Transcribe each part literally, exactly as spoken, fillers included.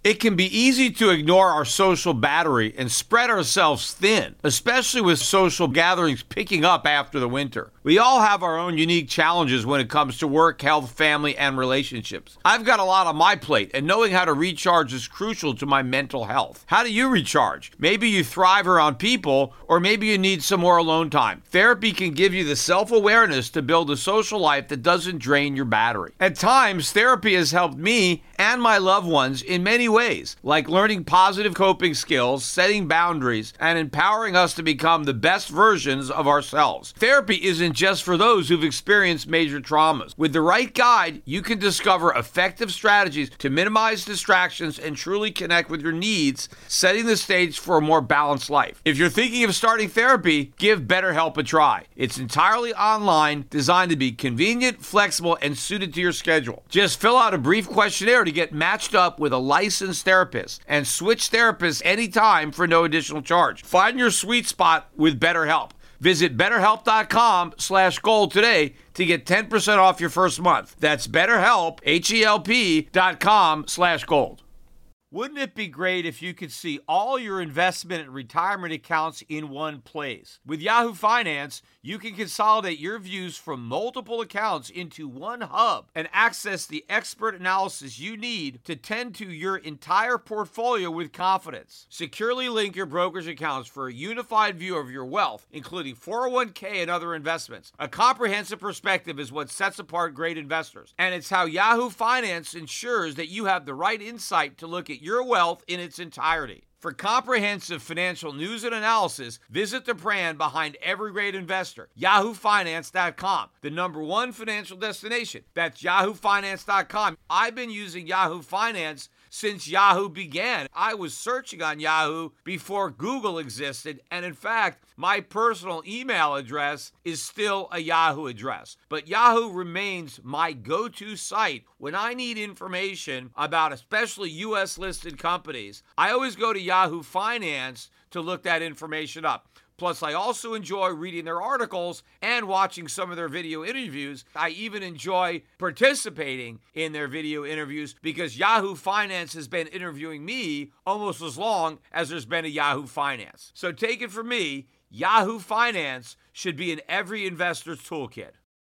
It can be easy to ignore our social battery and spread ourselves thin, especially with social gatherings picking up after the winter. We all have our own unique challenges when it comes to work, health, family, and relationships. I've got a lot on my plate, and knowing how to recharge is crucial to my mental health. How do you recharge? Maybe you thrive around people, or maybe you need some more alone time. Therapy can give you the self-awareness to build a social life that doesn't drain your battery. At times, therapy has helped me and my loved ones in many ways, like learning positive coping skills, setting boundaries, and empowering us to become the best versions of ourselves. Therapy isn't just for those who've experienced major traumas. With the right guide, you can discover effective strategies to minimize distractions and truly connect with your needs, setting the stage for a more balanced life. If you're thinking of starting therapy, give BetterHelp a try. It's entirely online, designed to be convenient, flexible, and suited to your schedule. Just fill out a brief questionnaire to get matched up with a licensed therapist and switch therapists anytime for no additional charge. Find your sweet spot with BetterHelp. Visit betterhelp.com slash gold today to get ten percent off your first month. That's BetterHelp, H-E-L-P dot com slash gold. Wouldn't it be great if you could see all your investment and retirement accounts in one place? With Yahoo Finance, you can consolidate your views from multiple accounts into one hub and access the expert analysis you need to tend to your entire portfolio with confidence. Securely link your brokerage accounts for a unified view of your wealth, including four oh one k and other investments. A comprehensive perspective is what sets apart great investors, and it's how Yahoo Finance ensures that you have the right insight to look at your wealth in its entirety. For comprehensive financial news and analysis, visit the brand behind every great investor, yahoo finance dot com, the number one financial destination. That's yahoo finance dot com. I've been using Yahoo Finance since Yahoo began. I was searching on Yahoo before Google existed, and in fact, my personal email address is still a Yahoo address. But Yahoo remains my go-to site when I need information about especially U S listed companies. I always go to Yahoo Finance to look that information up. Plus, I also enjoy reading their articles and watching some of their video interviews. I even enjoy participating in their video interviews because Yahoo Finance has been interviewing me almost as long as there's been a Yahoo Finance. So take it from me, Yahoo Finance should be in every investor's toolkit.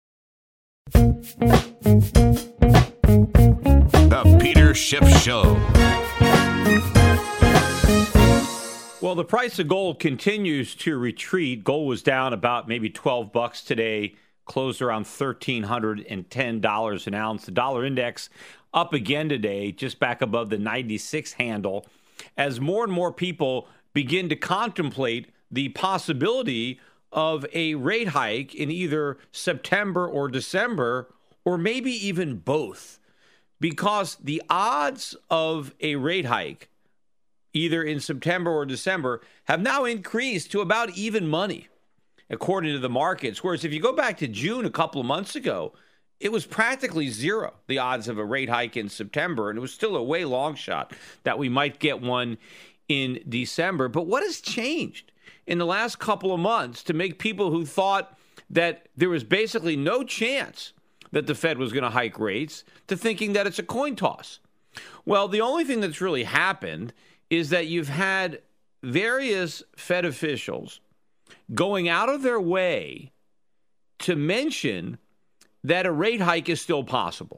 The Peter Schiff Show. Well, the price of gold continues to retreat. Gold was down about maybe twelve bucks today, closed around one thousand three hundred ten dollars an ounce. The dollar index up again today, just back above the ninety-six handle, as more and more people begin to contemplate the possibility of a rate hike in either September or December, or maybe even both, because the odds of a rate hike either in September or December, have now increased to about even money, according to the markets. Whereas if you go back to June a couple of months ago, it was practically zero, the odds of a rate hike in September, and it was still a way long shot that we might get one in December. But what has changed in the last couple of months to make people who thought that there was basically no chance that the Fed was going to hike rates to thinking that it's a coin toss? Well, the only thing that's really happened is that you've had various Fed officials going out of their way to mention that a rate hike is still possible.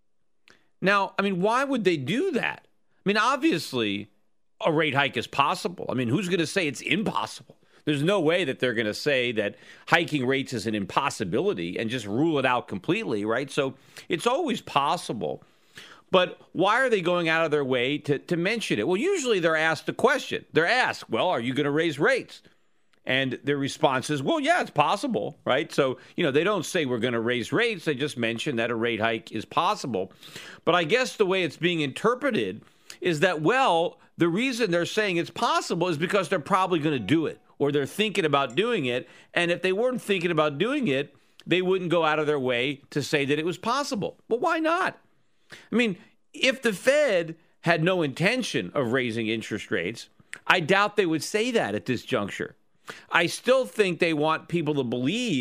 Now, I mean, why would they do that? I mean, obviously, a rate hike is possible. I mean, who's going to say it's impossible? There's no way that they're going to say that hiking rates is an impossibility and just rule it out completely, right? So it's always possible. But why are they going out of their way to, to mention it? Well, usually they're asked a question. They're asked, well, are you going to raise rates? And their response is, well, yeah, it's possible, right? So, you know, they don't say we're going to raise rates. They just mention that a rate hike is possible. But I guess the way it's being interpreted is that, well, the reason they're saying it's possible is because they're probably going to do it, or they're thinking about doing it. And if they weren't thinking about doing it, they wouldn't go out of their way to say that it was possible. Well, why not? I mean, if the Fed had no intention of raising interest rates, I doubt they would say that at this juncture. I still think they want people to believe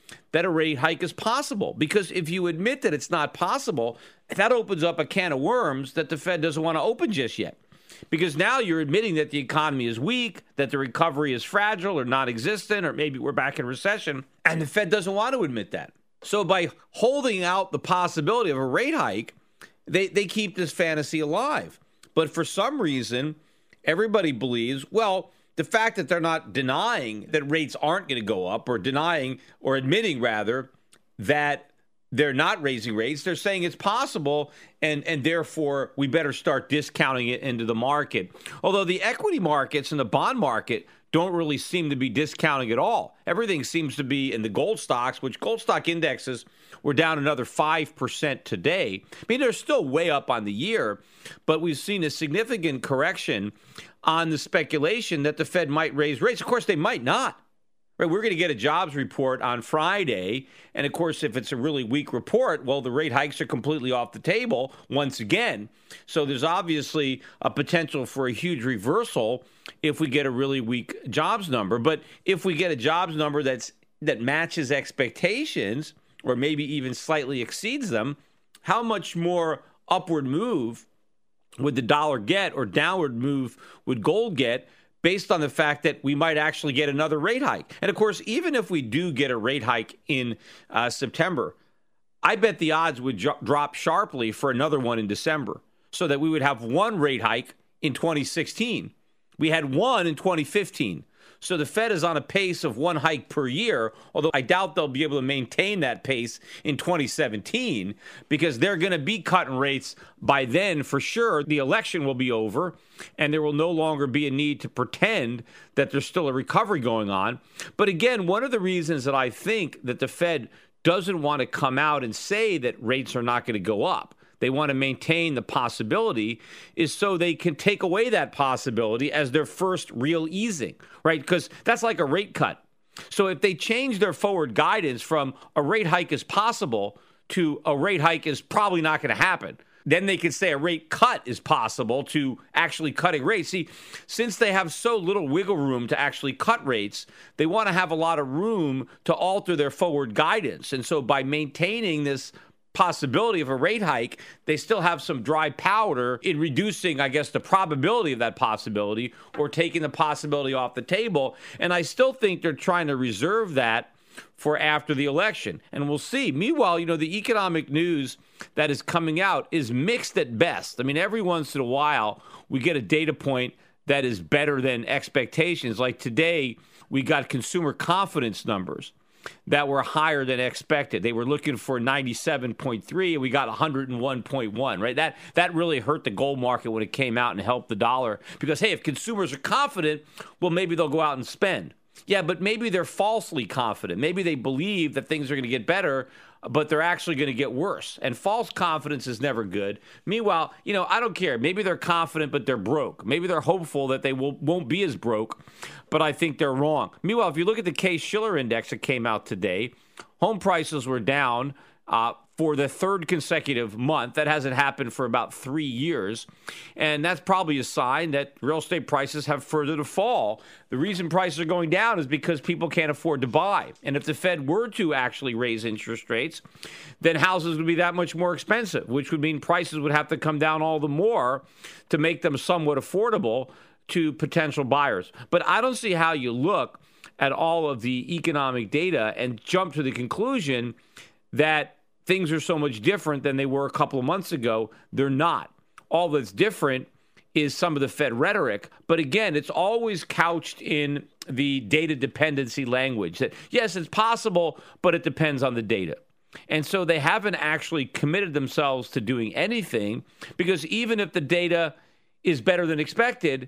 that a rate hike is possible. Because if you admit that it's not possible, that opens up a can of worms that the Fed doesn't want to open just yet. Because now you're admitting that the economy is weak, that the recovery is fragile or non-existent, or maybe we're back in recession, and the Fed doesn't want to admit that. So by holding out the possibility of a rate hike, they, they keep this fantasy alive. But for some reason, everybody believes, well, the fact that they're not denying that rates aren't going to go up, or denying or admitting rather that they're not raising rates, they're saying it's possible, and, and therefore we better start discounting it into the market. Although the equity markets and the bond market don't really seem to be discounting at all. Everything seems to be in the gold stocks, which gold stock indexes were down another five percent today. I mean, they're still way up on the year, but we've seen a significant correction on the speculation that the Fed might raise rates. Of course, they might not. Right? We're going to get a jobs report on Friday. And of course, if it's a really weak report, well, the rate hikes are completely off the table once again. So there's obviously a potential for a huge reversal if we get a really weak jobs number. But if we get a jobs number that's that matches expectations, or maybe even slightly exceeds them, how much more upward move would the dollar get, or downward move would gold get, based on the fact that we might actually get another rate hike? And of course, even if we do get a rate hike in uh, September, I bet the odds would jo- drop sharply for another one in December, so that we would have one rate hike in twenty sixteen. We had one in twenty fifteen. So the Fed is on a pace of one hike per year, although I doubt they'll be able to maintain that pace in twenty seventeen, because they're going to be cutting rates by then for sure. The election will be over, and there will no longer be a need to pretend that there's still a recovery going on. But again, one of the reasons that I think that the Fed doesn't want to come out and say that rates are not going to go up, they want to maintain the possibility, is so they can take away that possibility as their first real easing, right? Because that's like a rate cut. So if they change their forward guidance from a rate hike is possible to a rate hike is probably not going to happen, then they can say a rate cut is possible to actually cutting rates. See, since they have so little wiggle room to actually cut rates, they want to have a lot of room to alter their forward guidance. And so by maintaining this possibility of a rate hike, they still have some dry powder in reducing, I guess, the probability of that possibility, or taking the possibility off the table. And I still think they're trying to reserve that for after the election. And we'll see. Meanwhile, you know, the economic news that is coming out is mixed at best. I mean, every once in a while, we get a data point that is better than expectations. Like today, we got consumer confidence numbers that were higher than expected. They were looking for ninety-seven point three, and we got one hundred one point one, right? That that really hurt the gold market when it came out and helped the dollar, because, hey, if consumers are confident, well, maybe they'll go out and spend. Yeah, but maybe they're falsely confident. Maybe they believe that things are going to get better, but they're actually going to get worse. And false confidence is never good. Meanwhile, you know, I don't care. Maybe they're confident, but they're broke. Maybe they're hopeful that they will, won't be as broke, but I think they're wrong. Meanwhile, if you look at the Case-Shiller index that came out today, home prices were down uh, for the third consecutive month. That hasn't happened for about three years. And that's probably a sign that real estate prices have further to fall. The reason prices are going down is because people can't afford to buy. And if the Fed were to actually raise interest rates, then houses would be that much more expensive, which would mean prices would have to come down all the more to make them somewhat affordable to potential buyers. But I don't see how you look at all of the economic data and jump to the conclusion that things are so much different than they were a couple of months ago. They're not. All that's different is some of the Fed rhetoric. But again, it's always couched in the data dependency language that, yes, it's possible, but it depends on the data. And so they haven't actually committed themselves to doing anything, because even if the data is better than expected,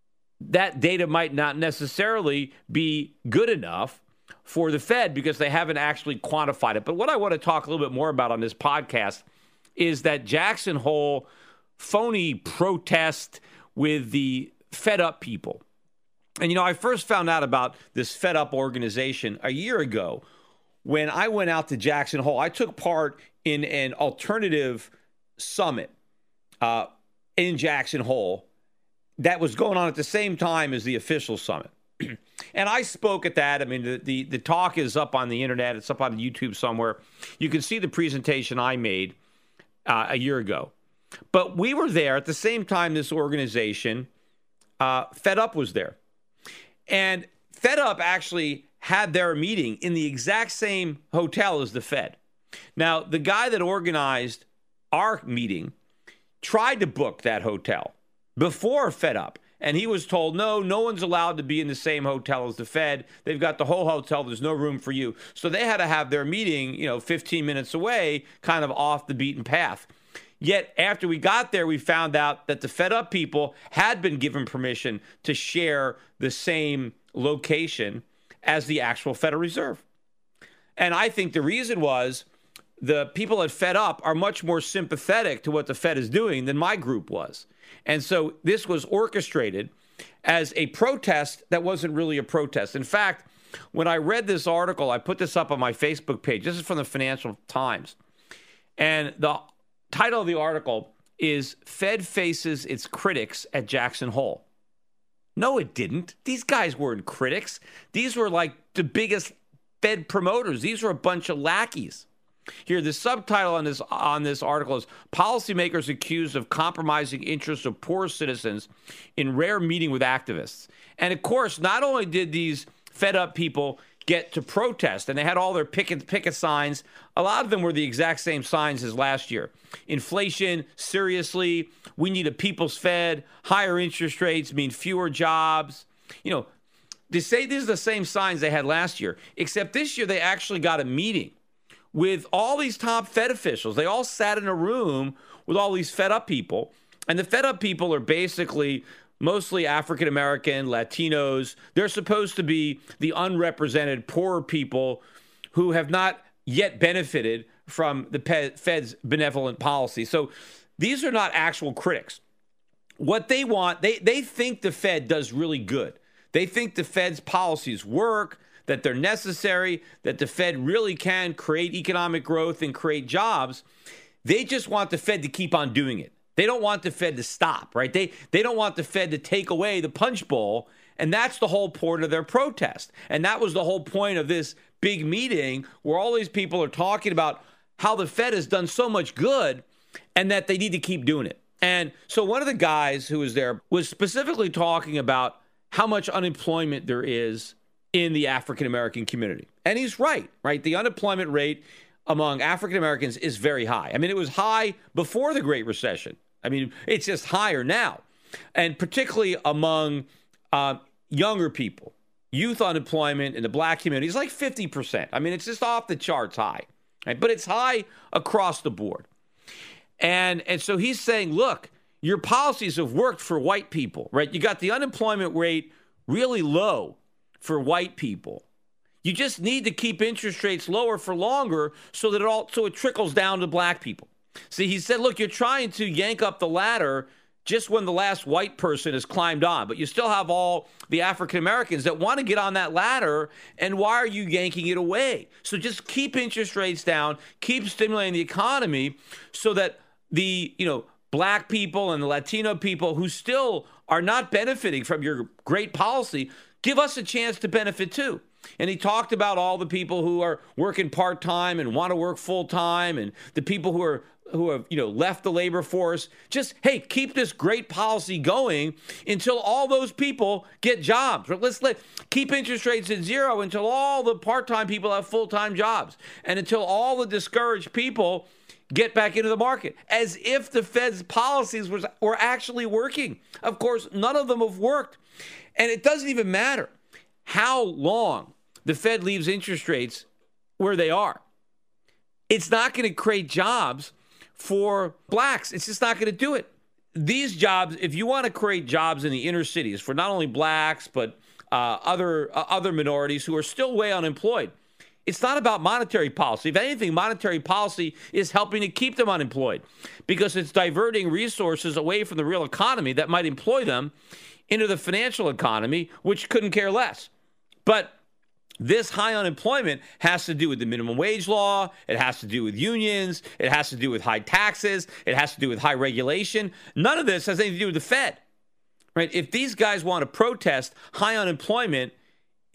that data might not necessarily be good enough for the Fed, because they haven't actually quantified it. But what I want to talk a little bit more about on this podcast is that Jackson Hole phony protest with the Fed Up people. And, you know, I first found out about this Fed Up organization a year ago when I went out to Jackson Hole. I took part in an alternative summit uh, in Jackson Hole that was going on at the same time as the official summit. And I spoke at that. I mean, the, the, the talk is up on the internet. It's up on YouTube somewhere. You can see the presentation I made uh, a year ago. But we were there at the same time this organization, uh, Fed Up was there. And Fed Up actually had their meeting in the exact same hotel as the Fed. Now, the guy that organized our meeting tried to book that hotel before Fed Up. And he was told, no, no one's allowed to be in the same hotel as the Fed. They've got the whole hotel. There's no room for you. So they had to have their meeting, you know, fifteen minutes away, kind of off the beaten path. Yet after we got there, we found out that the Fed Up people had been given permission to share the same location as the actual Federal Reserve. And I think the reason was the people at Fed Up are much more sympathetic to what the Fed is doing than my group was. And so this was orchestrated as a protest that wasn't really a protest. In fact, when I read this article, I put this up on my Facebook page. This is from the Financial Times. And the title of the article is Fed Faces Its Critics at Jackson Hole. No, it didn't. These guys weren't critics. These were like the biggest Fed promoters. These were a bunch of lackeys. Here, the subtitle on this on this article is Policymakers Accused of Compromising Interests of Poor Citizens in Rare Meeting with Activists. And of course, not only did these Fed Up people get to protest, and they had all their picket, picket signs, a lot of them were the exact same signs as last year. Inflation, seriously, we need a people's Fed, higher interest rates mean fewer jobs. You know, they say these are the same signs they had last year, except this year they actually got a meeting with all these top Fed officials. They all sat in a room with all these Fed Up people. And the Fed Up people are basically mostly African-American, Latinos. They're supposed to be the unrepresented poor people who have not yet benefited from the Fed's benevolent policy. So these are not actual critics. What they want, they, they think the Fed does really good. They think the Fed's policies work, that they're necessary, that the Fed really can create economic growth and create jobs. They just want the Fed to keep on doing it. They don't want the Fed to stop, right? They they don't want the Fed to take away the punch bowl, and that's the whole point of their protest. And that was the whole point of this big meeting where all these people are talking about how the Fed has done so much good and that they need to keep doing it. And so one of the guys who was there was specifically talking about how much unemployment there is in the African-American community. And he's right, right? The unemployment rate among African-Americans is very high. I mean, it was high before the Great Recession. I mean, it's just higher now. And particularly among uh, younger people, youth unemployment in the black community is like fifty percent. I mean, it's just off the charts high, right? But it's high across the board. And, and so he's saying, look, your policies have worked for white people, right? You got the unemployment rate really low for white people. You just need to keep interest rates lower for longer so that it all so it trickles down to black people. See, he said, look, you're trying to yank up the ladder just when the last white person has climbed on, but you still have all the African Americans that want to get on that ladder, and why are you yanking it away? So just keep interest rates down, keep stimulating the economy so that the, you know, black people and the Latino people who still are not benefiting from your great policy, give us a chance to benefit too. And he talked about all the people who are working part-time and want to work full-time, and the people who are who have, you know, left the labor force. Just, hey, keep this great policy going until all those people get jobs. Let's let keep interest rates at zero until all the part-time people have full-time jobs, and until all the discouraged people get back into the market, as if the Fed's policies was, were actually working. Of course, none of them have worked. And it doesn't even matter how long the Fed leaves interest rates where they are. It's not going to create jobs for blacks. It's just not going to do it. These jobs, if you want to create jobs in the inner cities for not only blacks, but uh, other uh, other minorities who are still way unemployed, it's not about monetary policy. If anything, monetary policy is helping to keep them unemployed because it's diverting resources away from the real economy that might employ them into the financial economy, which couldn't care less. But this high unemployment has to do with the minimum wage law. It has to do with unions. It has to do with high taxes. It has to do with high regulation. None of this has anything to do with the Fed, right? If these guys want to protest high unemployment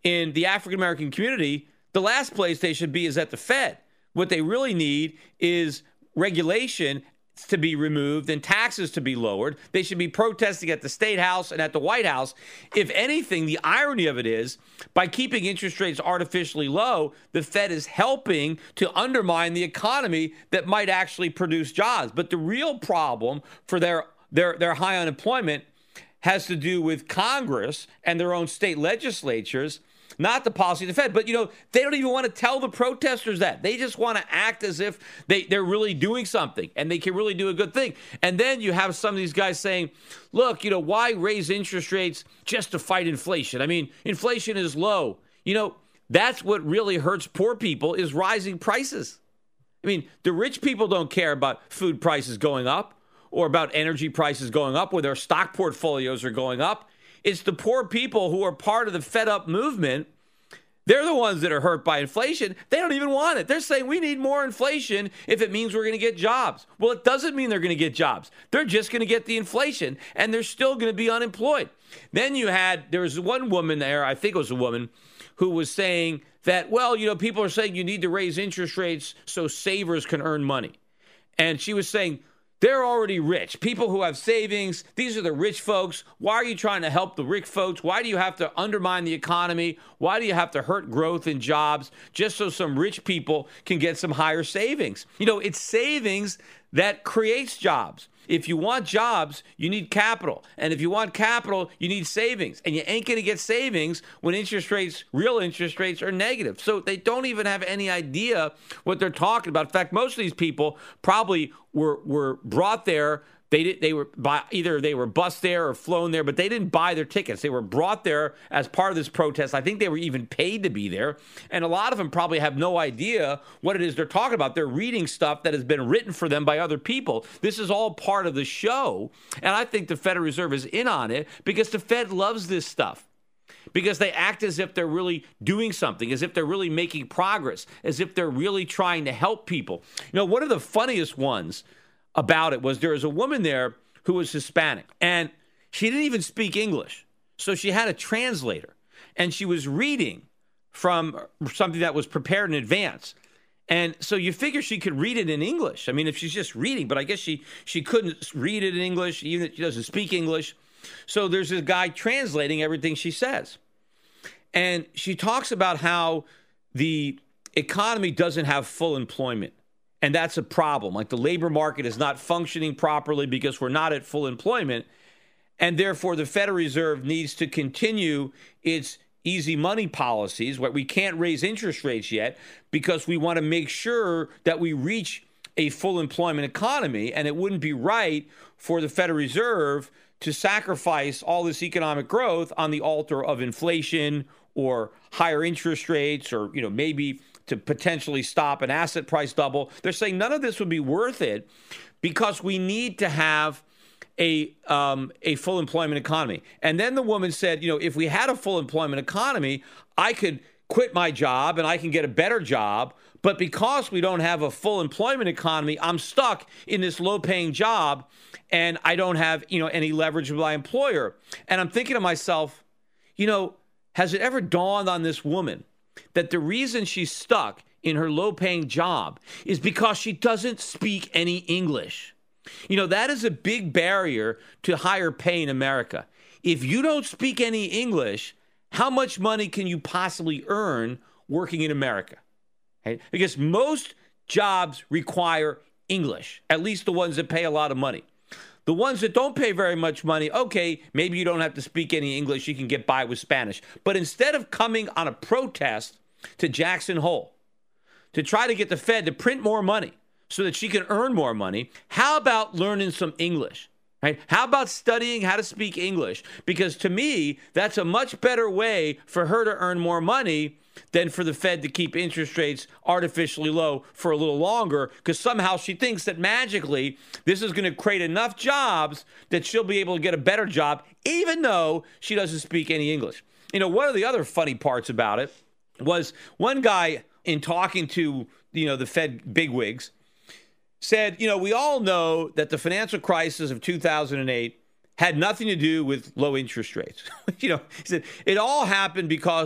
in the African American community, the last place they should be is at the Fed. What they really need is regulation to be removed and taxes to be lowered. They should be protesting at the State House and at the White House. If anything, the irony of it is, by keeping interest rates artificially low, the Fed is helping to undermine the economy that might actually produce jobs. But the real problem for their their their high unemployment has to do with Congress and their own state legislatures, not the policy of the Fed. But, you know, they don't even want to tell the protesters that. They just want to act as if they, they're really doing something and they can really do a good thing. And then you have some of these guys saying, look, you know, why raise interest rates just to fight inflation? I mean, inflation is low. You know, that's what really hurts poor people is rising prices. I mean, the rich people don't care about food prices going up or about energy prices going up, where their stock portfolios are going up. It's the poor people who are part of the fed up movement. They're the ones that are hurt by inflation. They don't even want it. They're saying we need more inflation if it means we're going to get jobs. Well, it doesn't mean they're going to get jobs. They're just going to get the inflation, and they're still going to be unemployed. Then you had, there was one woman there, I think it was a woman, who was saying that, well, you know, people are saying you need to raise interest rates so savers can earn money. And she was saying, they're already rich. People who have savings, these are the rich folks. Why are you trying to help the rich folks? Why do you have to undermine the economy? Why do you have to hurt growth in jobs just so some rich people can get some higher savings? You know, it's savings that creates jobs. If you want jobs, you need capital. And if you want capital, you need savings. And you ain't going to get savings when interest rates, real interest rates, are negative. So they don't even have any idea what they're talking about. In fact, most of these people probably were were brought there. They did, they were by either they were bused there or flown there, but they didn't buy their tickets. They were brought there as part of this protest. I think they were even paid to be there. And a lot of them probably have no idea what it is they're talking about. They're reading stuff that has been written for them by other people. This is all part of the show. And I think the Federal Reserve is in on it because the Fed loves this stuff. Because they act as if they're really doing something, as if they're really making progress, as if they're really trying to help people. You know, one of the funniest ones about it was there was a woman there who was Hispanic, and she didn't even speak English. So she had a translator, and she was reading from something that was prepared in advance. And so you figure she could read it in English. I mean, if she's just reading, but I guess she she couldn't read it in English, even if she doesn't speak English. So there's this guy translating everything she says. And she talks about how the economy doesn't have full employment. And that's a problem. Like the labor market is not functioning properly because we're not at full employment. And therefore, the Federal Reserve needs to continue its easy money policies, where we can't raise interest rates yet because we want to make sure that we reach a full employment economy. And it wouldn't be right for the Federal Reserve to sacrifice all this economic growth on the altar of inflation or higher interest rates, or, you know, maybe to potentially stop an asset price double. They're saying none of this would be worth it because we need to have a um, a full employment economy. And then the woman said, you know, if we had a full employment economy, I could quit my job and I can get a better job. But because we don't have a full employment economy, I'm stuck in this low-paying job and I don't have, you know, any leverage with my employer. And I'm thinking to myself, you know, has it ever dawned on this woman that the reason she's stuck in her low-paying job is because she doesn't speak any English? You know, that is a big barrier to higher pay in America. If you don't speak any English, how much money can you possibly earn working in America? Okay? Because most jobs require English, at least the ones that pay a lot of money. The ones that don't pay very much money, okay, maybe you don't have to speak any English, you can get by with Spanish. But instead of coming on a protest to Jackson Hole to try to get the Fed to print more money so that she can earn more money, how about learning some English? Right? How about studying how to speak English? Because to me, that's a much better way for her to earn more money than for the Fed to keep interest rates artificially low for a little longer, because somehow she thinks that magically this is going to create enough jobs that she'll be able to get a better job, even though she doesn't speak any English. You know, one of the other funny parts about it was one guy, in talking to, you know, the Fed bigwigs, said, you know, we all know that the financial crisis of two thousand eight had nothing to do with low interest rates. You know, he said it all happened because of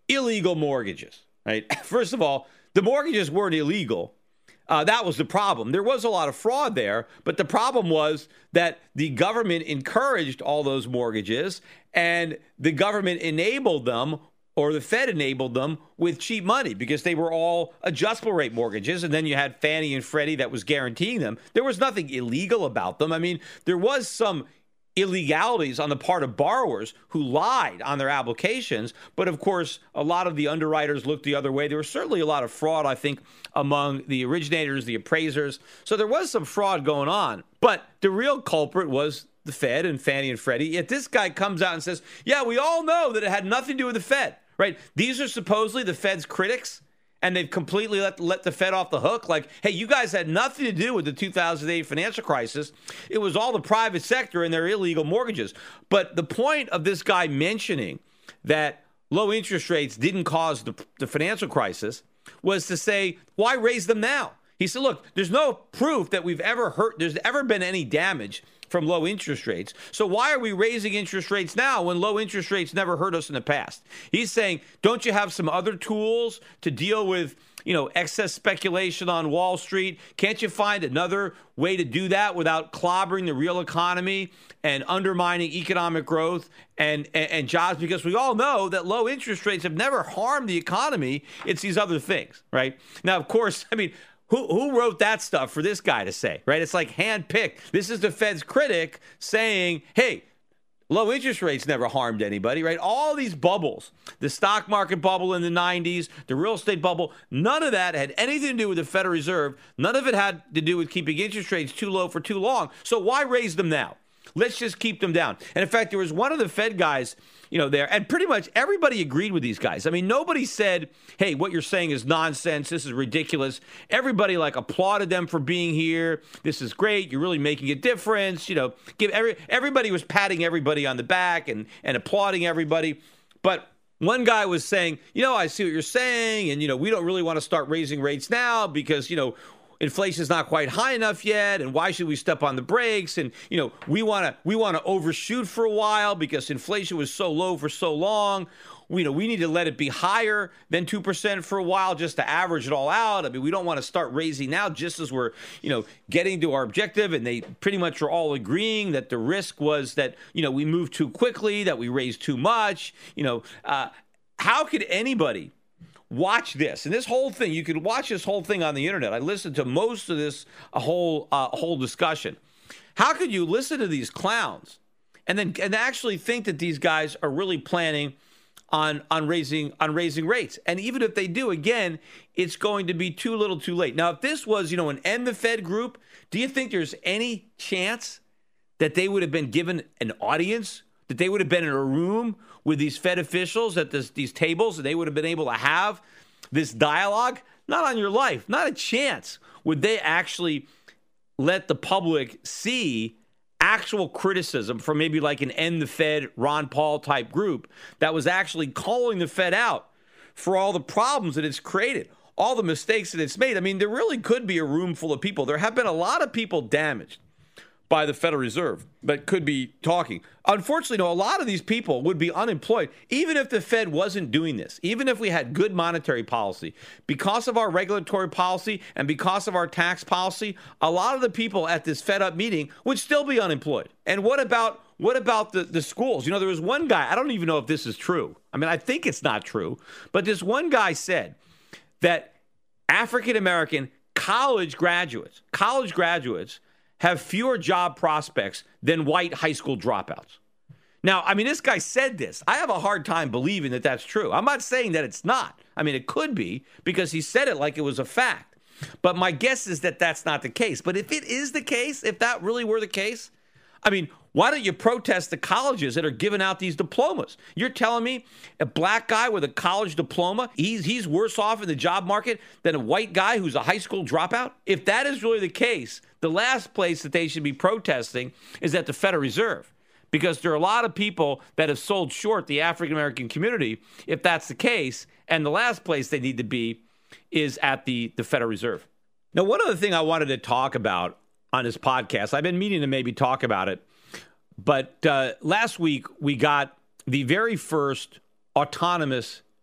illegal mortgages, right? First of all, the mortgages weren't illegal. Uh, that was the problem. There was a lot of fraud there, but the problem was that the government encouraged all those mortgages and the government enabled them, or the Fed enabled them, with cheap money because they were all adjustable rate mortgages. And then you had Fannie and Freddie that was guaranteeing them. There was nothing illegal about them. I mean, there was some illegalities on the part of borrowers who lied on their applications. But of course, a lot of the underwriters looked the other way. There was certainly a lot of fraud, I think, among the originators, the appraisers. So there was some fraud going on. But the real culprit was the Fed and Fannie and Freddie. Yet this guy comes out and says, yeah, we all know that it had nothing to do with the Fed, right? These are supposedly the Fed's critics, and they've completely let, let the Fed off the hook. Like, hey, you guys had nothing to do with the two thousand eight financial crisis. It was all the private sector and their illegal mortgages. But the point of this guy mentioning that low interest rates didn't cause the, the financial crisis was to say, why raise them now? He said, look, there's no proof that we've ever hurt, there's ever been any damage from low interest rates. So why are we raising interest rates now when low interest rates never hurt us in the past? He's saying, don't you have some other tools to deal with, you know, excess speculation on Wall Street? Can't you find another way to do that without clobbering the real economy and undermining economic growth and, and, and jobs? Because we all know that low interest rates have never harmed the economy. It's these other things, right? Now, of course, I mean, Who, who wrote that stuff for this guy to say, right? It's like handpicked. This is the Fed's critic saying, hey, low interest rates never harmed anybody, right? All these bubbles, the stock market bubble in the nineties, the real estate bubble, none of that had anything to do with the Federal Reserve. None of it had to do with keeping interest rates too low for too long. So why raise them now? Let's just keep them down. And in fact, there was one of the Fed guys, you know, there, and pretty much everybody agreed with these guys. I mean, nobody said, hey, what you're saying is nonsense. This is ridiculous. Everybody like applauded them for being here. This is great. You're really making a difference. You know, give every everybody was patting everybody on the back and, and applauding everybody. But one guy was saying, you know, I see what you're saying. And, you know, we don't really want to start raising rates now because, you know, inflation is not quite high enough yet, and why should we step on the brakes? And you know, we want to we want to overshoot for a while because inflation was so low for so long. We, you know, we need to let it be higher than two percent for a while just to average it all out. I mean, we don't want to start raising now just as we're, you know, getting to our objective. And they pretty much are all agreeing that the risk was that, you know, we moved too quickly, that we raised too much. You know, uh, how could anybody watch this? And this whole thing, you could watch this whole thing on the internet. I listened to most of this a whole uh, whole discussion. How could you listen to these clowns and then and actually think that these guys are really planning on on raising on raising rates? And even if they do, again, it's going to be too little, too late. Now, if this was, you know, an End the Fed group, do you think there's any chance that they would have been given an audience? That they would have been in a room with these Fed officials at this, these tables, and they would have been able to have this dialogue? Not on your life. Not a chance would they actually let the public see actual criticism from maybe like an End the Fed, Ron Paul type group that was actually calling the Fed out for all the problems that it's created, all the mistakes that it's made. I mean, there really could be a room full of people. There have been a lot of people damaged by the Federal Reserve that could be talking. Unfortunately, no, a lot of these people would be unemployed, even if the Fed wasn't doing this, even if we had good monetary policy. Because of our regulatory policy and because of our tax policy, a lot of the people at this Fed up meeting would still be unemployed. And what about what about the, the schools? You know, there was one guy, I don't even know if this is true. I mean, I think it's not true, but this one guy said that African-American college graduates, college graduates, have fewer job prospects than white high school dropouts. Now, I mean, this guy said this. I have a hard time believing that that's true. I'm not saying that it's not. I mean, it could be because he said it like it was a fact. But my guess is that that's not the case. But if it is the case, if that really were the case, I mean, why don't you protest the colleges that are giving out these diplomas? You're telling me a black guy with a college diploma, he's he's worse off in the job market than a white guy who's a high school dropout? If that is really the case, the last place that they should be protesting is at the Federal Reserve, because there are a lot of people that have sold short the African-American community if that's the case, and the last place they need to be is at the, the Federal Reserve. Now, one other thing I wanted to talk about on this podcast, I've been meaning to maybe talk about it, but uh, last week we got the very first autonomous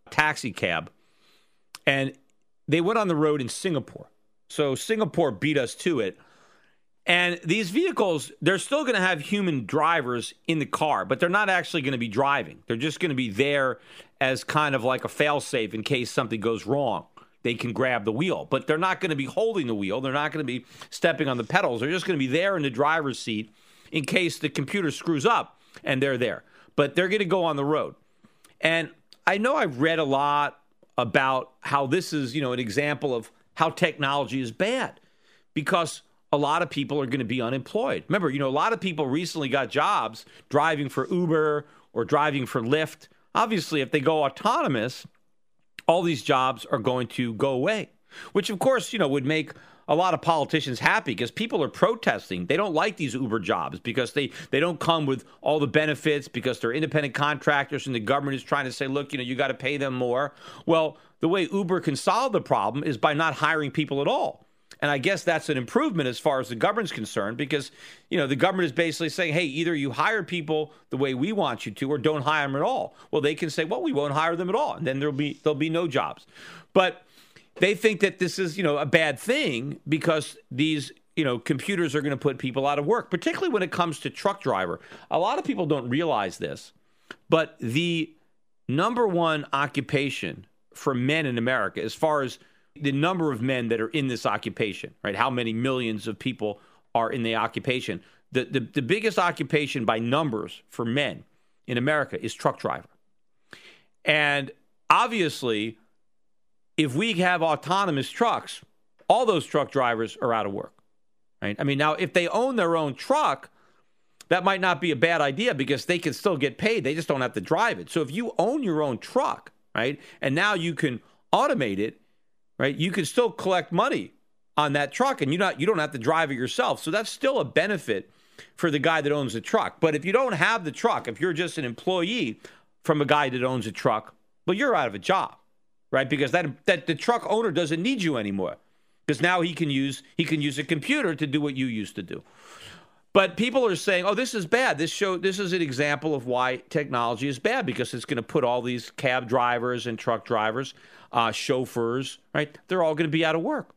taxi cab, and they went on the road in Singapore. So Singapore beat us to it. And these vehicles, they're still going to have human drivers in the car, but they're not actually going to be driving. They're just going to be there as kind of like a fail-safe in case something goes wrong. They can grab the wheel, but they're not going to be holding the wheel. They're not going to be stepping on the pedals. They're just going to be there in the driver's seat in case the computer screws up, and they're there. But they're going to go on the road. And I know I've read a lot about how this is, you know, an example of how technology is bad, because a lot of people are going to be unemployed. Remember, you know, a lot of people recently got jobs driving for Uber or driving for Lyft. Obviously, if they go autonomous, all these jobs are going to go away, which, of course, you know, would make a lot of politicians happy because people are protesting. They don't like these Uber jobs because they, they don't come with all the benefits, because they're independent contractors and the government is trying to say, look, you know, you got to pay them more. Well, the way Uber can solve the problem is by not hiring people at all. And I guess that's an improvement as far as the government's concerned, because, you know, the government is basically saying, hey, either you hire people the way we want you to or don't hire them at all. Well, they can say, well, we won't hire them at all. And then there'll be there'll be no jobs. But they think that this is, you know, a bad thing because these, you know, computers are going to put people out of work, particularly when it comes to truck driver. A lot of people don't realize this, but the number one occupation for men in America, as far as the number of men that are in this occupation, right? How many millions of people are in the occupation? The, the, the biggest occupation by numbers for men in America is truck driver. And obviously, if we have autonomous trucks, all those truck drivers are out of work, right? I mean, now, if they own their own truck, that might not be a bad idea because they can still get paid. They just don't have to drive it. So if you own your own truck, right, and now you can automate it, right, you can still collect money on that truck, and you not you don't have to drive it yourself. So that's still a benefit for the guy that owns the truck. But if you don't have the truck, if you're just an employee from a guy that owns a truck, well, you're out of a job, right? Because that that the truck owner doesn't need you anymore, because now he can use he can use a computer to do what you used to do. But people are saying, oh, this is bad. This show, this is an example of why technology is bad, because it's going to put all these cab drivers and truck drivers, uh, chauffeurs, right? They're all going to be out of work.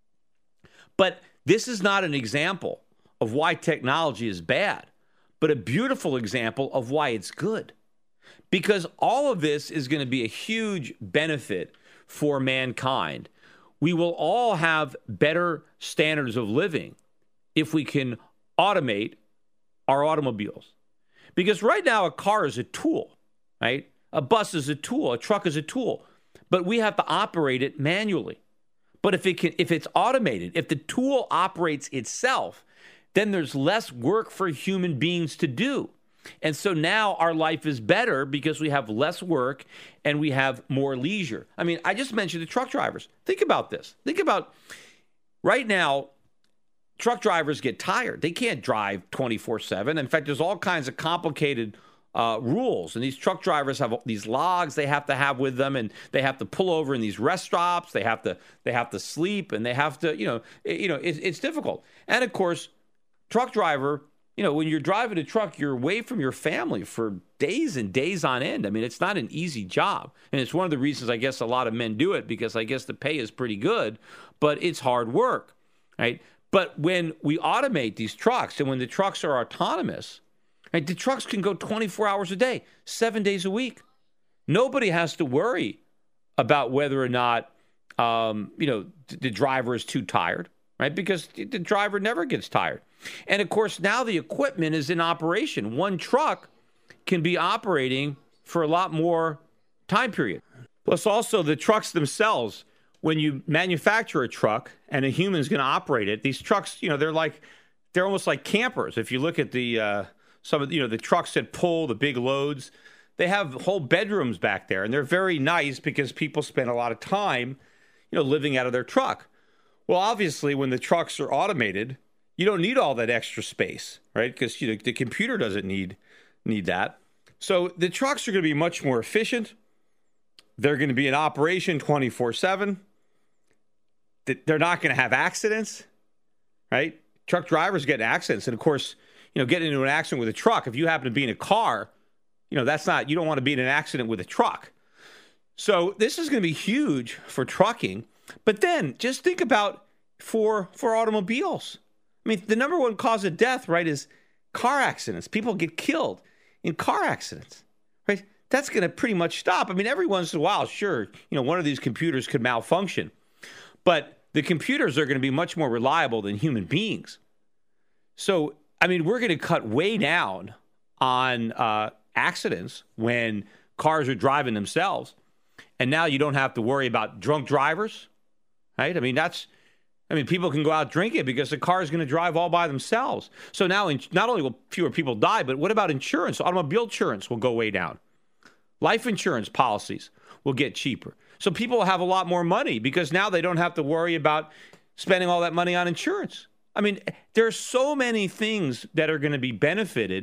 But this is not an example of why technology is bad, but a beautiful example of why it's good. Because all of this is going to be a huge benefit for mankind. We will all have better standards of living if we can automate our automobiles. Because right now a car is a tool, right? A bus is a tool, a truck is a tool, but we have to operate it manually. But if it can, if it's automated, if the tool operates itself, then there's less work for human beings to do. And so now our life is better because we have less work and we have more leisure. I mean, I just mentioned the truck drivers. Think about this. Think about right now, truck drivers get tired. They can't drive twenty-four seven. In fact, there's all kinds of complicated uh, rules. And these truck drivers have these logs they have to have with them, and they have to pull over in these rest stops. They have to they have to sleep, and they have to, you know, it, you know, it, it's difficult. And of course, truck driver, you know, when you're driving a truck, you're away from your family for days and days on end. I mean, it's not an easy job. And it's one of the reasons I guess a lot of men do it, because I guess the pay is pretty good, but it's hard work, right? But when we automate these trucks and when the trucks are autonomous, right, the trucks can go twenty-four hours a day, seven days a week. Nobody has to worry about whether or not, um, you know, th- the driver is too tired, right? Because the driver never gets tired. And of course, now the equipment is in operation. One truck can be operating for a lot more time period. Plus also the trucks themselves. When you manufacture a truck and a human is going to operate it, these trucks, you know, they're like, they're almost like campers. If you look at the, uh, some of the, you know, the trucks that pull the big loads, they have whole bedrooms back there, and they're very nice because people spend a lot of time, you know, living out of their truck. Well, obviously, when the trucks are automated, you don't need all that extra space, right? Because, you know, the computer doesn't need need that. So the trucks are going to be much more efficient. They're going to be in operation twenty-four seven. They're not going to have accidents, right? Truck drivers get in accidents. And of course, you know, getting into an accident with a truck, if you happen to be in a car, you know, that's not, you don't want to be in an accident with a truck. So this is going to be huge for trucking. But then just think about for for automobiles. I mean, the number one cause of death, right, is car accidents. People get killed in car accidents, right? That's going to pretty much stop. I mean, every once in a while, sure, you know, one of these computers could malfunction. But the computers are going to be much more reliable than human beings. So, I mean, we're going to cut way down on uh, accidents when cars are driving themselves. And now you don't have to worry about drunk drivers, right? I mean, that's, I mean, people can go out drinking because the car is going to drive all by themselves. So now in, not only will fewer people die, but what about insurance? Automobile insurance will go way down. Life insurance policies will get cheaper. So people will have a lot more money because now they don't have to worry about spending all that money on insurance. I mean, there are so many things that are going to be benefited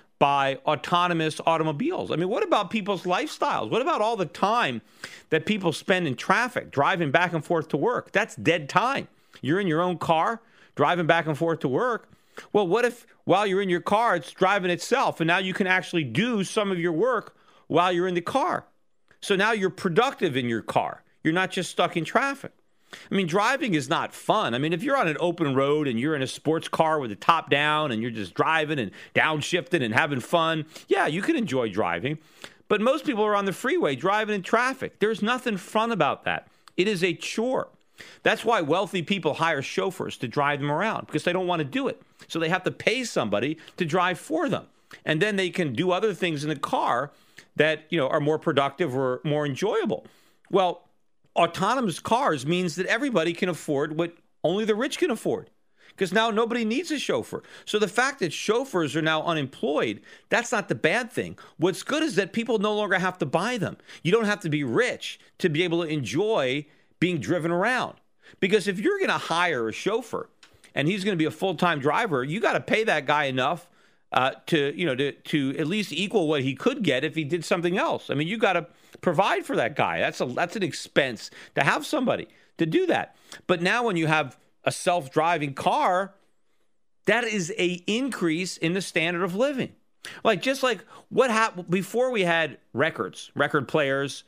by autonomous automobiles. I mean, what about people's lifestyles? What about all the time that people spend in traffic, driving back and forth to work? That's dead time. You're in your own car, driving back and forth to work. Well, what if while you're in your car, it's driving itself, and now you can actually do some of your work while you're in the car? So now you're productive in your car. You're not just stuck in traffic. I mean, driving is not fun. I mean, if you're on an open road and you're in a sports car with the top down and you're just driving and downshifting and having fun, yeah, you can enjoy driving. But most people are on the freeway driving in traffic. There's nothing fun about that. It is a chore. That's why wealthy people hire chauffeurs to drive them around, because they don't want to do it. So they have to pay somebody to drive for them. And then they can do other things in the car that, you know, are more productive or more enjoyable. Well, autonomous cars means that everybody can afford what only the rich can afford, because now nobody needs a chauffeur. So the fact that chauffeurs are now unemployed, that's not the bad thing. What's good is that people no longer have to buy them. You don't have to be rich to be able to enjoy being driven around. Because if you're going to hire a chauffeur and he's going to be a full-time driver, you got to pay that guy enough uh, to, you know, to, to at least equal what he could get if he did something else. I mean, you got to provide for that guy. That's a that's an expense to have somebody to do that. But now when you have a self-driving car, that is a increase in the standard of living. Like just like what happened before we had records, record players.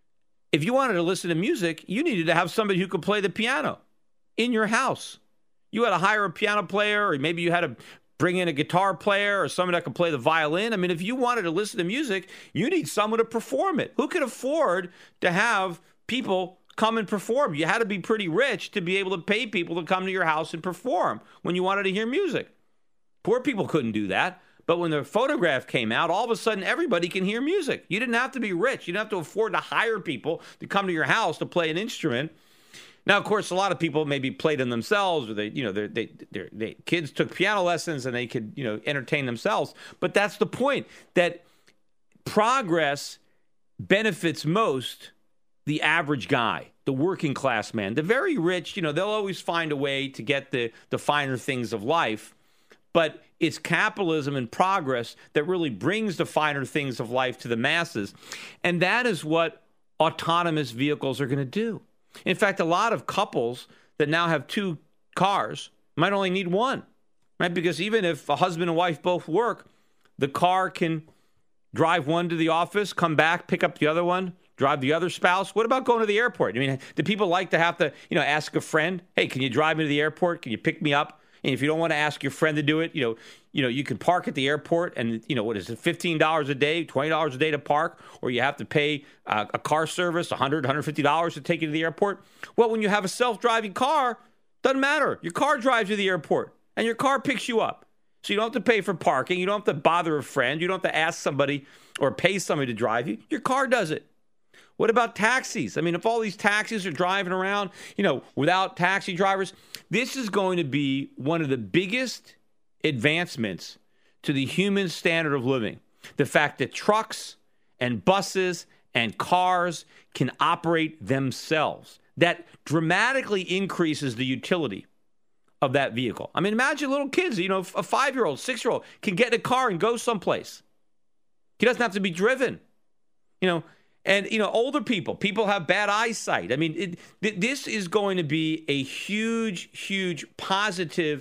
If you wanted to listen to music, you needed to have somebody who could play the piano in your house. You had to hire a piano player, or maybe you had to bring in a guitar player or someone that could play the violin. I mean, if you wanted to listen to music, you need someone to perform it. Who could afford to have people come and perform? You had to be pretty rich to be able to pay people to come to your house and perform when you wanted to hear music. Poor people couldn't do that. But when the phonograph came out, all of a sudden everybody can hear music. You didn't have to be rich. You didn't have to afford to hire people to come to your house to play an instrument. Now, of course, a lot of people maybe played them themselves, or they, you know, they, they, they, kids took piano lessons and they could, you know, entertain themselves. But that's the point, that progress benefits most the average guy, the working class man. The very rich, you know, they'll always find a way to get the the finer things of life. But it's capitalism and progress that really brings the finer things of life to the masses. And that is what autonomous vehicles are going to do. In fact, a lot of couples that now have two cars might only need one, right? Because even if a husband and wife both work, the car can drive one to the office, come back, pick up the other one, drive the other spouse. What about going to the airport? I mean, do people like to have to, you know, ask a friend, hey, can you drive me to the airport? Can you pick me up? And if you don't want to ask your friend to do it, you know, you know, you can park at the airport and, you know, what is it, fifteen dollars a day, twenty dollars a day to park, or you have to pay uh, a car service, one hundred dollars, one hundred fifty dollars to take you to the airport. Well, when you have a self-driving car, doesn't matter. Your car drives you to the airport and your car picks you up. So you don't have to pay for parking. You don't have to bother a friend. You don't have to ask somebody or pay somebody to drive you. Your car does it. What about taxis? I mean, if all these taxis are driving around, you know, without taxi drivers, this is going to be one of the biggest advancements to the human standard of living. The fact that trucks and buses and cars can operate themselves. That dramatically increases the utility of that vehicle. I mean, imagine little kids, you know, a five-year-old, six-year-old can get in a car and go someplace. He doesn't have to be driven, you know. And, you know, older people, people have bad eyesight. I mean, it, th- this is going to be a huge, huge positive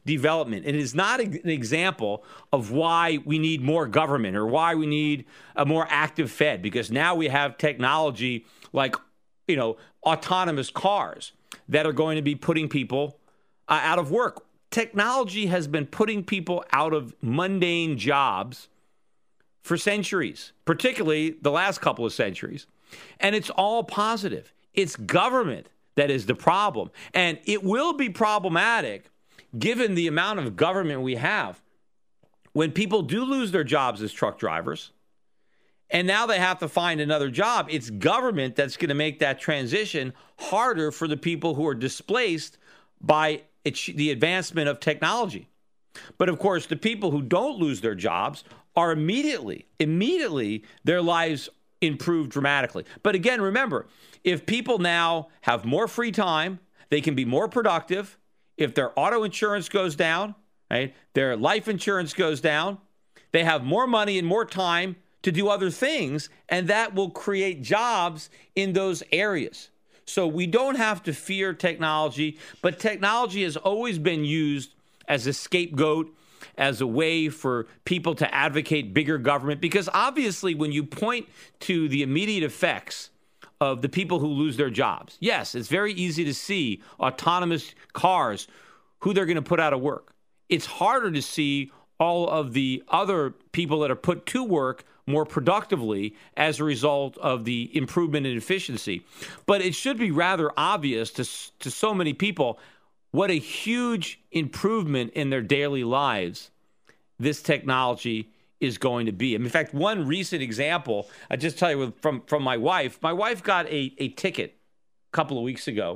development. It is not an example of why we need more government or why we need a more active Fed, because now we have technology like, you know, autonomous cars that are going to be putting people uh, out of work. Technology has been putting people out of mundane jobs for centuries, particularly the last couple of centuries. And it's all positive. It's government that is the problem. And it will be problematic given the amount of government we have. When people do lose their jobs as truck drivers, and now they have to find another job, it's government that's going to make that transition harder for the people who are displaced by the advancement of technology. But of course, the people who don't lose their jobs are immediately, immediately, their lives improve dramatically. But again, remember, if people now have more free time, they can be more productive. If their auto insurance goes down, right, their life insurance goes down, they have more money and more time to do other things, and that will create jobs in those areas. So we don't have to fear technology, but technology has always been used as a scapegoat, as a way for people to advocate bigger government, because obviously when you point to the immediate effects of the people who lose their jobs, yes, it's very easy to see autonomous cars, who they're going to put out of work. It's harder to see all of the other people that are put to work more productively as a result of the improvement in efficiency. But it should be rather obvious to, to so many people what a huge improvement in their daily lives this technology is going to be. In fact, one recent example, I just tell you from, from my wife, my wife got a, a ticket a couple of weeks ago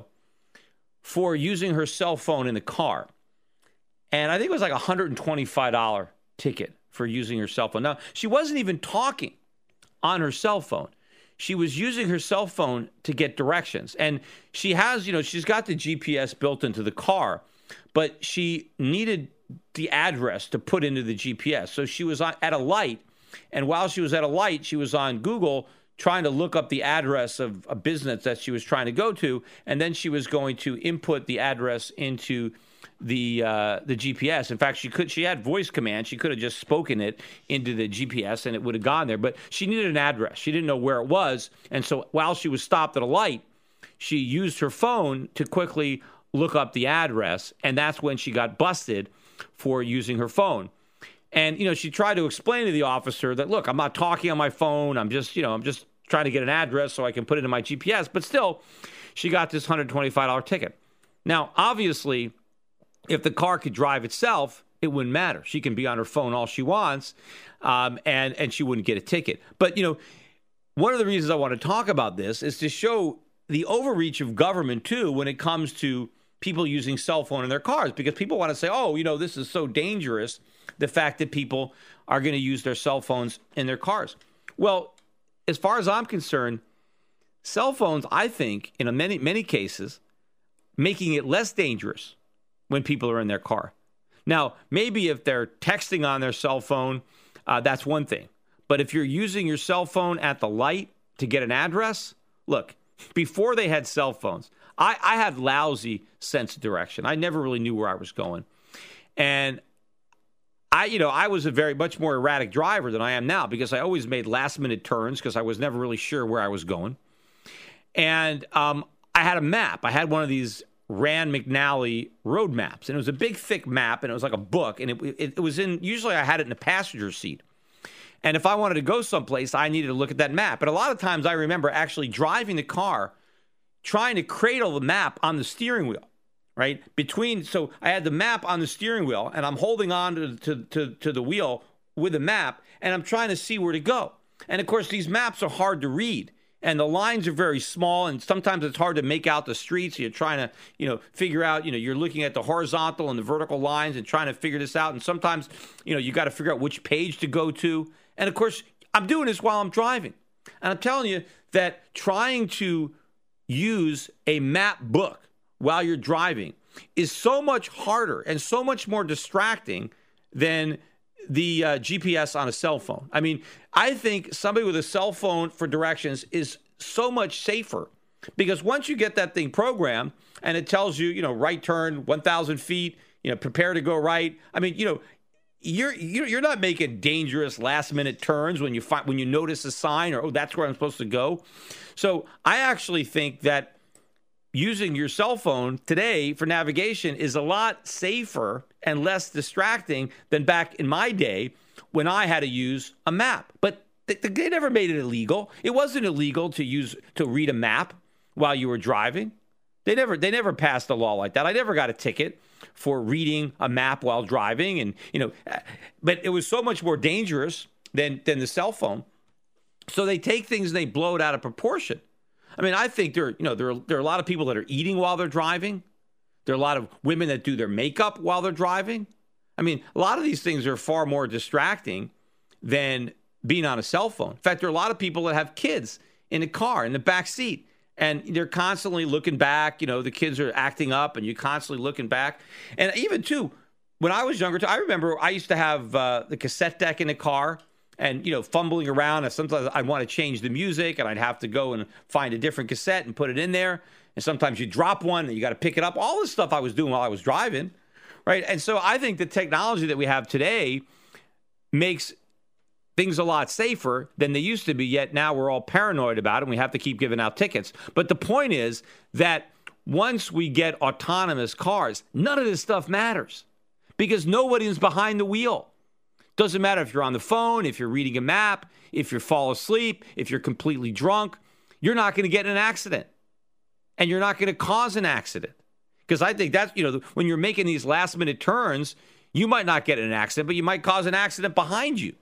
for using her cell phone in the car. And I think it was like a one hundred twenty-five dollars ticket for using her cell phone. Now, she wasn't even talking on her cell phone. She was using her cell phone to get directions. And she has, you know, she's got the G P S built into the car, but she needed the address to put into the G P S. So she was at a light, and while she was at a light, she was on Google trying to look up the address of a business that she was trying to go to, and then she was going to input the address into the uh, the G P S. In fact, she could she had voice command. She could have just spoken it into the G P S and it would have gone there. But she needed an address. She didn't know where it was. And so while she was stopped at a light, she used her phone to quickly look up the address. And that's when she got busted for using her phone. And, you know, she tried to explain to the officer that, look, I'm not talking on my phone. I'm just, you know, I'm just trying to get an address so I can put it in my G P S. But still, she got this one hundred twenty-five dollars ticket. Now, obviously, if the car could drive itself, it wouldn't matter. She can be on her phone all she wants, um, and, and she wouldn't get a ticket. But, you know, one of the reasons I want to talk about this is to show the overreach of government, too, when it comes to people using cell phone in their cars, because people want to say, oh, you know, this is so dangerous, the fact that people are going to use their cell phones in their cars. Well, as far as I'm concerned, cell phones, I think, in many, many cases, making it less dangerous when people are in their car. Now, maybe if they're texting on their cell phone, uh, that's one thing. But if you're using your cell phone at the light to get an address, look, before they had cell phones, I, I had lousy sense of direction. I never really knew where I was going. And I, you know, I was a very much more erratic driver than I am now because I always made last minute turns because I was never really sure where I was going. And um, I had a map. I had one of these Rand McNally road maps, and it was a big, thick map, and it was like a book, and it, it, it was in, usually I had it in the passenger seat. And if I wanted to go someplace, I needed to look at that map. And a lot of times I remember actually driving the car, trying to cradle the map on the steering wheel, right? Between, so I had the map on the steering wheel, and I'm holding on to, to, to, to the wheel with the map, and I'm trying to see where to go. And of course, these maps are hard to read. And the lines are very small, and sometimes it's hard to make out the streets. You're trying to, you know, figure out, you know, you're looking at the horizontal and the vertical lines and trying to figure this out. And sometimes, you know, you got to figure out which page to go to. And of course, I'm doing this while I'm driving. And I'm telling you that trying to use a map book while you're driving is so much harder and so much more distracting than the uh, G P S on a cell phone. I mean, I think somebody with a cell phone for directions is so much safer because once you get that thing programmed and it tells you, you know, right turn one thousand feet, you know, prepare to go right. I mean, you know, you're you're you're not making dangerous last minute turns when you find when you notice a sign or oh, that's where I'm supposed to go. So I actually think that using your cell phone today for navigation is a lot safer and less distracting than back in my day when I had to use a map. But they, they never made it illegal. It wasn't illegal to use to read a map while you were driving. They never they never passed a law like that. I never got a ticket for reading a map while driving, and you know, but it was so much more dangerous than than the cell phone. So they take things and they blow it out of proportion. I mean, I think there, you know, there are, there are a lot of people that are eating while they're driving. There are a lot of women that do their makeup while they're driving. I mean, a lot of these things are far more distracting than being on a cell phone. In fact, there are a lot of people that have kids in the car, in the back seat, and they're constantly looking back. You know, the kids are acting up, and you're constantly looking back. And even, too, when I was younger, too, I remember I used to have uh, the cassette deck in the car, and, you know, fumbling around. And sometimes I'd want to change the music, and I'd have to go and find a different cassette and put it in there. And sometimes you drop one, and you got to pick it up. All this stuff I was doing while I was driving, right? And so I think the technology that we have today makes things a lot safer than they used to be, yet now we're all paranoid about it, and we have to keep giving out tickets. But the point is that once we get autonomous cars, none of this stuff matters because nobody's behind the wheel. Doesn't matter if you're on the phone, if you're reading a map, if you fall asleep, if you're completely drunk, you're not going to get in an accident. And you're not going to cause an accident. Because I think that's, you know, when you're making these last minute turns, you might not get in an accident, but you might cause an accident behind you.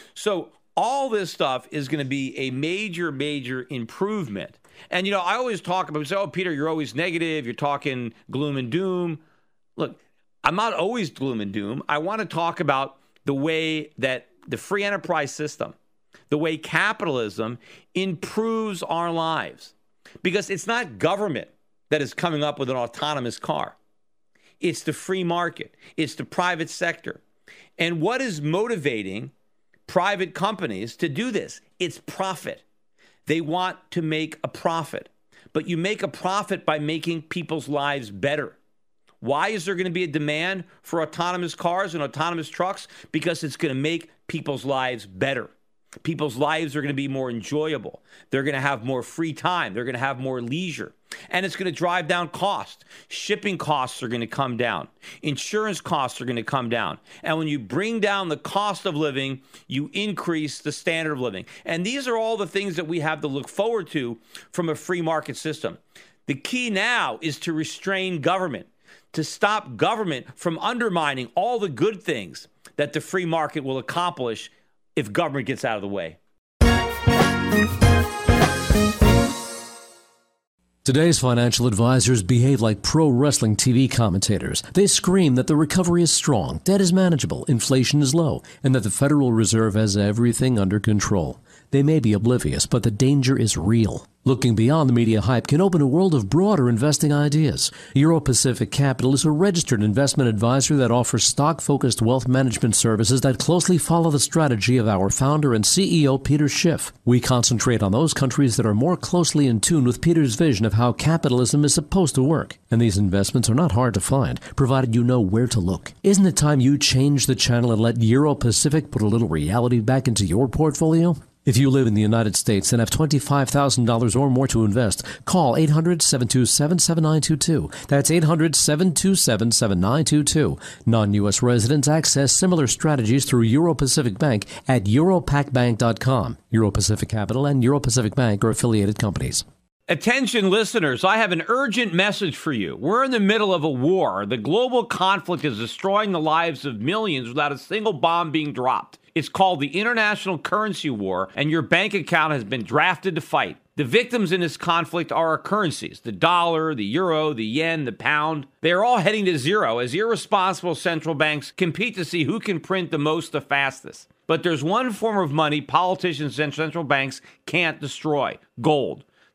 So all this stuff is going to be a major, major improvement. And, you know, I always talk about, say, oh, Peter, you're always negative. You're talking gloom and doom. Look, I'm not always gloom and doom. I want to talk about the way that the free enterprise system, the way capitalism improves our lives. Because it's not government that is coming up with an autonomous car. It's the free market. It's the private sector. And what is motivating private companies to do this? It's profit. They want to make a profit. But you make a profit by making people's lives better. Why is there going to be a demand for autonomous cars and autonomous trucks? Because it's going to make people's lives better. People's lives are going to be more enjoyable. They're going to have more free time. They're going to have more leisure. And it's going to drive down cost. Shipping costs are going to come down. Insurance costs are going to come down. And when you bring down the cost of living, you increase the standard of living. And these are all the things that we have to look forward to from a free market system. The key now is to restrain government, to stop government from undermining all the good things that the free market will accomplish if government gets out of the way. Today's financial advisors behave like pro wrestling T V commentators. They scream that the recovery is strong, debt is manageable, inflation is low, and that the Federal Reserve has everything under control. They may be oblivious, but the danger is real. Looking beyond the media hype can open a world of broader investing ideas. Euro Pacific Capital is a registered investment advisor that offers stock-focused wealth management services that closely follow the strategy of our founder and C E O, Peter Schiff. We concentrate on those countries that are more closely in tune with Peter's vision of how capitalism is supposed to work. And these investments are not hard to find, provided you know where to look. Isn't it time you change the channel and let Euro Pacific put a little reality back into your portfolio? If you live in the United States and have twenty-five thousand dollars or more to invest, call eight hundred, seven two seven, seven nine two two. That's eight hundred, seven two seven, seven nine two two. Non-U S residents access similar strategies through Euro Pacific Bank at europac bank dot com. Euro Pacific Capital and Euro Pacific Bank are affiliated companies. Attention listeners, I have an urgent message for you. We're in the middle of a war. The global conflict is destroying the lives of millions without a single bomb being dropped. It's called the International Currency War, and your bank account has been drafted to fight. The victims in this conflict are our currencies, the dollar, the euro, the yen, the pound. They are all heading to zero as irresponsible central banks compete to see who can print the most the fastest. But there's one form of money politicians and central banks can't destroy: gold.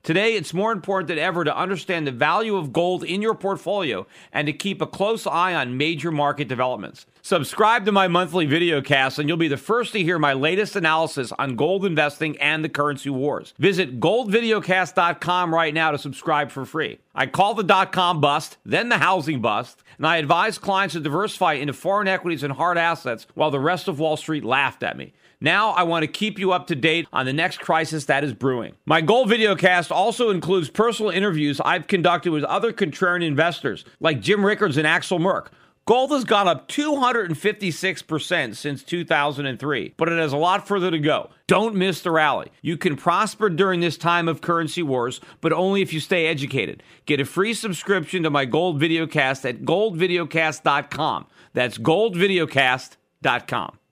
Today, it's more important than ever to understand the value of gold in your portfolio and to keep a close eye on major market developments. Subscribe to my monthly videocast and you'll be the first to hear my latest analysis on gold investing and the currency wars. Visit gold videocast dot com right now to subscribe for free. I call the dot-com bust, then the housing bust, and I advise clients to diversify into foreign equities and hard assets while the rest of Wall Street laughed at me. Now I want to keep you up to date on the next crisis that is brewing. My Gold Videocast also includes personal interviews I've conducted with other contrarian investors like Jim Rickards and Axel Merck. Gold has gone up two hundred fifty-six percent since two thousand three, but it has a lot further to go. Don't miss the rally. You can prosper during this time of currency wars, but only if you stay educated. Get a free subscription to my Gold Videocast at gold videocast dot com. That's gold videocast dot com.